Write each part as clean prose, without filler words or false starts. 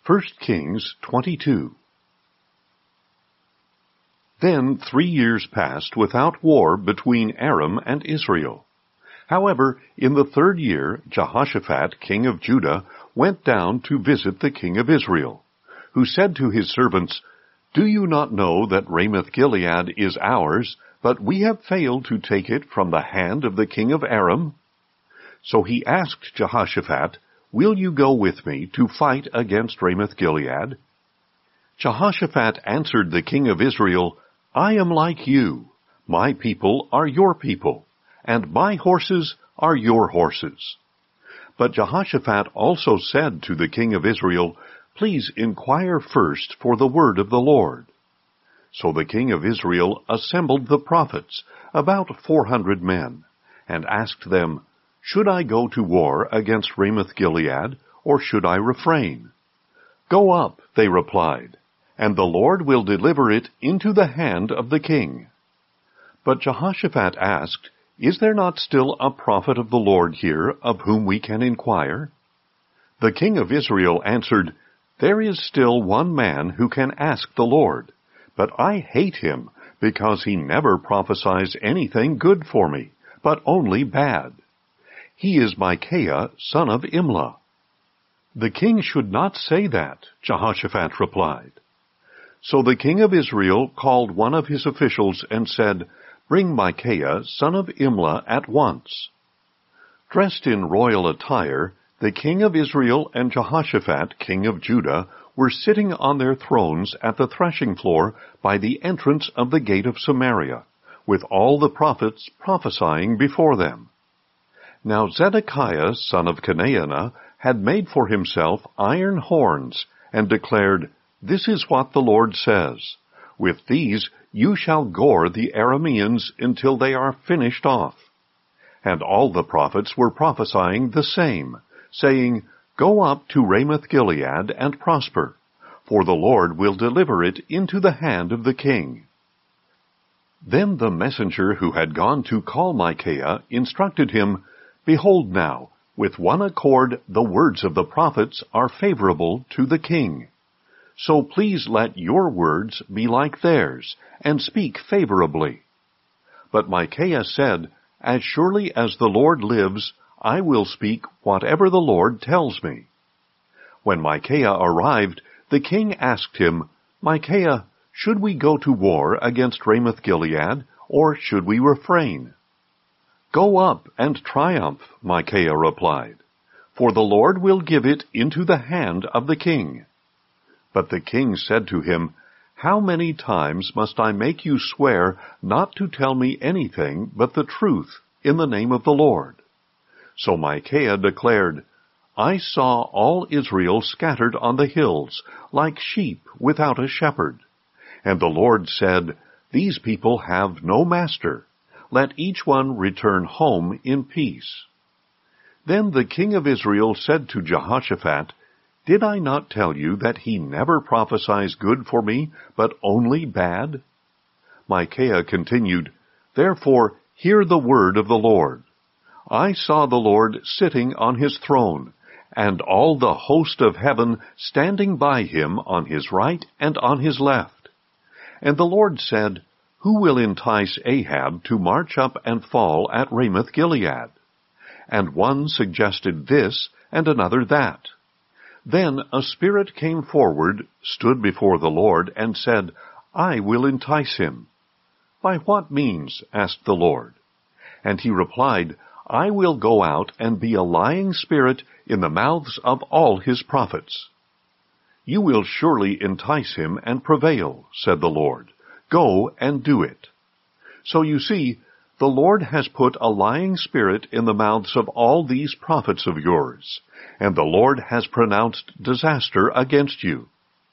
1 Kings 22. Then 3 years passed without war between Aram and Israel. However, in the 3rd year, Jehoshaphat, king of Judah, went down to visit the king of Israel, who said to his servants, "Do you not know that Ramoth-Gilead is ours, but we have failed to take it from the hand of the king of Aram?" So he asked Jehoshaphat, "Will you go with me to fight against Ramoth-Gilead?" Jehoshaphat answered the king of Israel, "I am like you. My people are your people, and my horses are your horses." But Jehoshaphat also said to the king of Israel, "Please inquire first for the word of the Lord." So the king of Israel assembled the prophets, about 400 men, and asked them, "Should I go to war against Ramoth-Gilead, or should I refrain?" "Go up," they replied, "and the Lord will deliver it into the hand of the king." But Jehoshaphat asked, "Is there not still a prophet of the Lord here, of whom we can inquire?" The king of Israel answered, "There is still one man who can ask the Lord, but I hate him, because he never prophesies anything good for me, but only bad. He is Micaiah, son of Imlah." "The king should not say that," Jehoshaphat replied. So the king of Israel called one of his officials and said, "Bring Micaiah, son of Imlah, at once." Dressed in royal attire, the king of Israel and Jehoshaphat, king of Judah, were sitting on their thrones at the threshing floor by the entrance of the gate of Samaria, with all the prophets prophesying before them. Now Zedekiah, son of Chenaanah, had made for himself iron horns, and declared, "This is what the Lord says, with these you shall gore the Arameans until they are finished off." And all the prophets were prophesying the same, saying, "Go up to Ramoth-Gilead and prosper, for the Lord will deliver it into the hand of the king." Then the messenger who had gone to call Micaiah instructed him, "Behold now, with one accord the words of the prophets are favorable to the king. So please let your words be like theirs, and speak favorably." But Micaiah said, "As surely as the Lord lives, I will speak whatever the Lord tells me." When Micaiah arrived, the king asked him, "Micaiah, should we go to war against Ramoth-Gilead, or should we refrain?" "Go up and triumph," Micaiah replied, "for the Lord will give it into the hand of the king." But the king said to him, "How many times must I make you swear not to tell me anything but the truth in the name of the Lord?" So Micaiah declared, "I saw all Israel scattered on the hills, like sheep without a shepherd. And the Lord said, 'These people have no master. Let each one return home in peace.'" Then the king of Israel said to Jehoshaphat, "Did I not tell you that he never prophesies good for me, but only bad?" Micaiah continued, "Therefore hear the word of the Lord. I saw the Lord sitting on his throne, and all the host of heaven standing by him on his right and on his left. And the Lord said, 'Who will entice Ahab to march up and fall at Ramoth-Gilead?' And one suggested this, and another that. Then a spirit came forward, stood before the Lord, and said, 'I will entice him.' 'By what means?' asked the Lord. And he replied, 'I will go out and be a lying spirit in the mouths of all his prophets.' 'You will surely entice him and prevail,' said the Lord. 'Go and do it.' So you see, the Lord has put a lying spirit in the mouths of all these prophets of yours, and the Lord has pronounced disaster against you."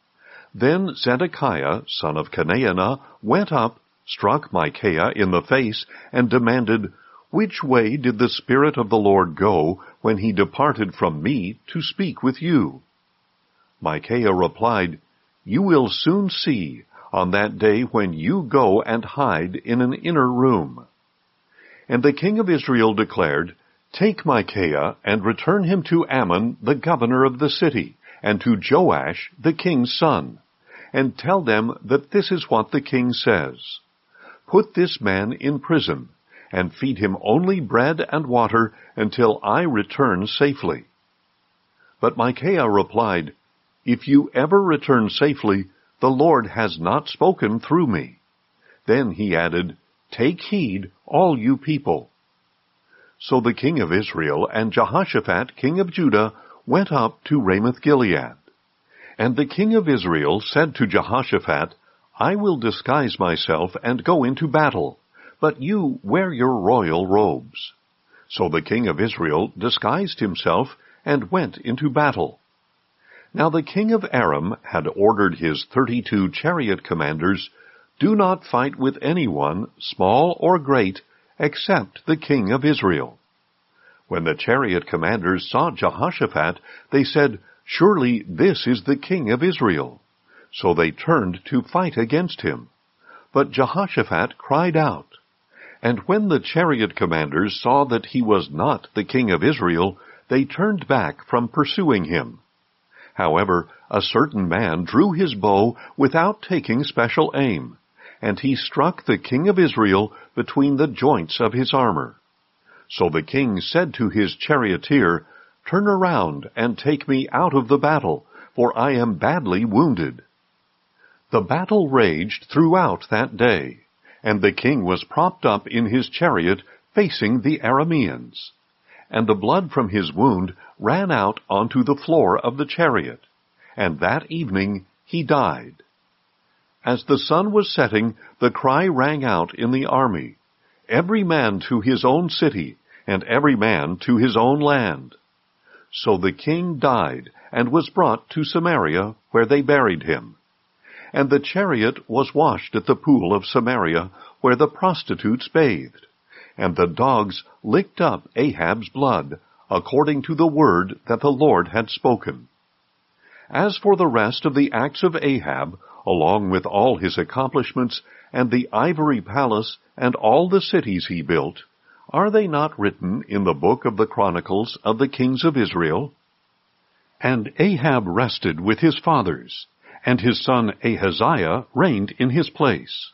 Then Zedekiah, son of Chenaanah, went up, struck Micaiah in the face, and demanded, "Which way did the Spirit of the Lord go when he departed from me to speak with you?" Micaiah replied, "You will soon see on that day when you go and hide in an inner room." And the king of Israel declared, "Take Micaiah and return him to Ammon, the governor of the city, and to Joash the king's son, and tell them that this is what the king says. Put this man in prison, and feed him only bread and water until I return safely." But Micaiah replied, "If you ever return safely, the Lord has not spoken through me." Then he added, "Take heed, all you people." So the king of Israel and Jehoshaphat king of Judah went up to Ramoth-Gilead. And the king of Israel said to Jehoshaphat, "I will disguise myself and go into battle, but you wear your royal robes." So the king of Israel disguised himself and went into battle. Now the king of Aram had ordered his 32 chariot commanders, "Do not fight with anyone, small or great, except the king of Israel." When the chariot commanders saw Jehoshaphat, they said, "Surely this is the king of Israel." So they turned to fight against him. But Jehoshaphat cried out. And when the chariot commanders saw that he was not the king of Israel, they turned back from pursuing him. However, a certain man drew his bow without taking special aim, and he struck the king of Israel between the joints of his armor. So the king said to his charioteer, "Turn around and take me out of the battle, for I am badly wounded." The battle raged throughout that day, and the king was propped up in his chariot facing the Arameans. And the blood from his wound ran out onto the floor of the chariot, and that evening he died. As the sun was setting, the cry rang out in the army, "Every man to his own city, and every man to his own land." So the king died, and was brought to Samaria, where they buried him. And the chariot was washed at the pool of Samaria, where the prostitutes bathed, and the dogs licked up Ahab's blood, according to the word that the Lord had spoken. As for the rest of the acts of Ahab, along with all his accomplishments, and the ivory palace, and all the cities he built, are they not written in the book of the Chronicles of the kings of Israel? And Ahab rested with his fathers, and his son Ahaziah reigned in his place.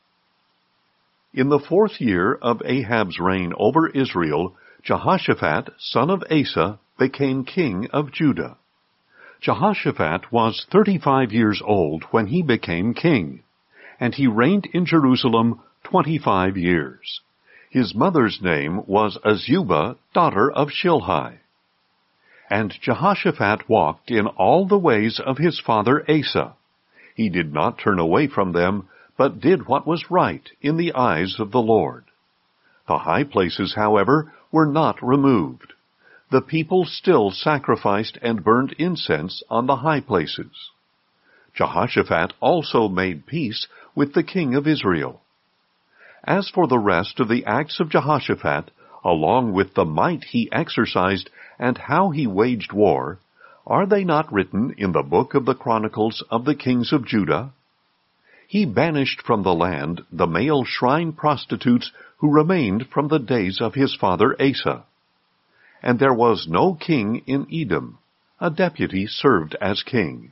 In the 4th year of Ahab's reign over Israel, Jehoshaphat, son of Asa, became king of Judah. Jehoshaphat was 35 years old when he became king, and he reigned in Jerusalem 25 years. His mother's name was Azubah, daughter of Shilhi. And Jehoshaphat walked in all the ways of his father Asa. He did not turn away from them, but did what was right in the eyes of the Lord. The high places, however, were not removed. The people still sacrificed and burned incense on the high places. Jehoshaphat also made peace with the king of Israel. As for the rest of the acts of Jehoshaphat, along with the might he exercised and how he waged war, are they not written in the book of the Chronicles of the kings of Judah? He banished from the land the male shrine prostitutes who remained from the days of his father Asa. And there was no king in Edom. A deputy served as king.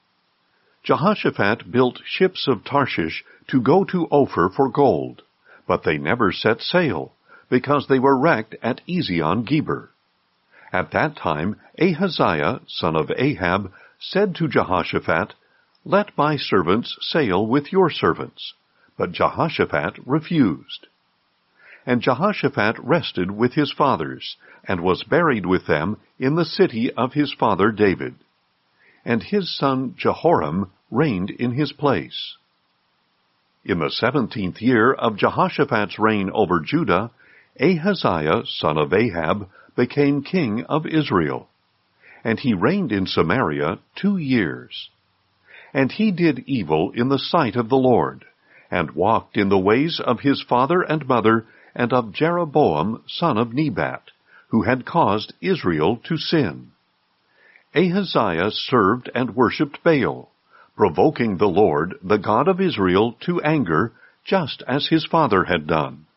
Jehoshaphat built ships of Tarshish to go to Ophir for gold, but they never set sail, because they were wrecked at Ezion-Geber. At that time Ahaziah, son of Ahab, said to Jehoshaphat, "Let my servants sail with your servants." But Jehoshaphat refused. And Jehoshaphat rested with his fathers, and was buried with them in the city of his father David. And his son Jehoram reigned in his place. In the 17th year of Jehoshaphat's reign over Judah, Ahaziah, son of Ahab, became king of Israel. And he reigned in Samaria 2 years. And he did evil in the sight of the Lord, and walked in the ways of his father and mother, and of Jeroboam, son of Nebat, who had caused Israel to sin. Ahaziah served and worshipped Baal, provoking the Lord, the God of Israel, to anger, just as his father had done.